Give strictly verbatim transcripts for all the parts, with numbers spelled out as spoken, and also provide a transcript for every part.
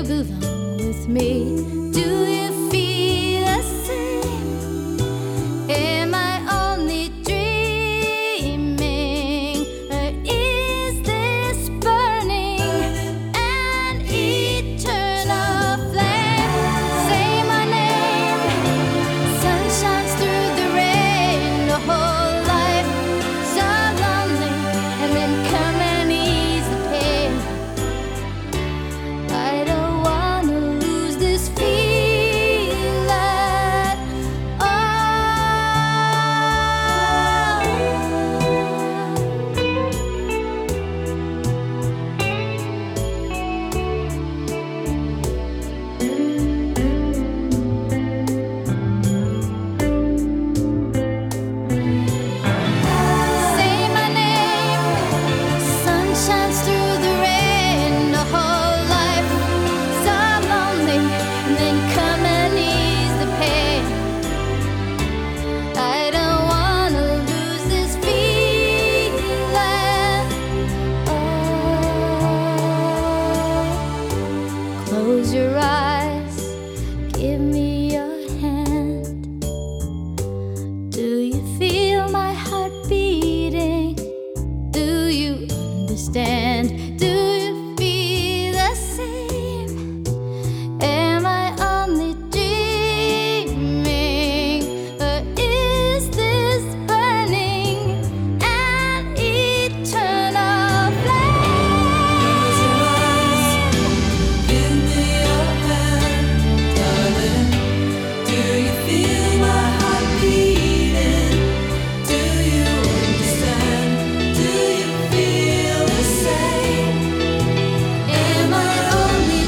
move on with me? Do you feel the same? Am I only dreaming, or is this burning an eternal flame? Say my name, sun shines through the rain, the whole life so lonely, and then come and ease the pain. I don't wanna lose this feeling. Oh, say my name, sun shines through the rain, the whole life so lonely, and then come and ease the pain. I don't wanna lose this feeling. Oh, close your eyes, give me your hand. Do you feel my heart beating? Do you understand? Do you feel the same? Am I only dreaming, or is this burning an eternal flame? Give me your hand, darling. Do you feel my heart beating? Do you understand? Do you feel the same? Am I only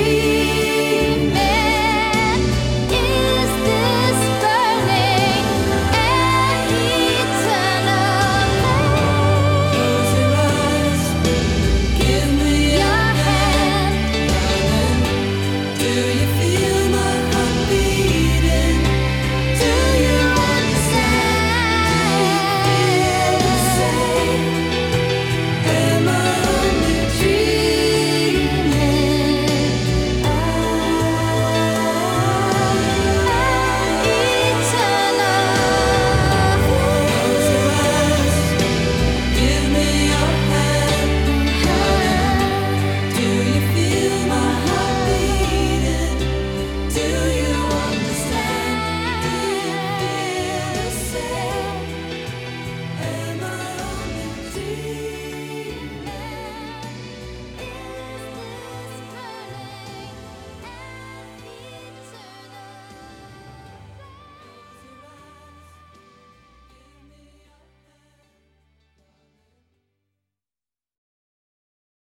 dreaming? Is this burning an eternal flame? Close your eyes. Give me your Your hand, hand, darling. Do you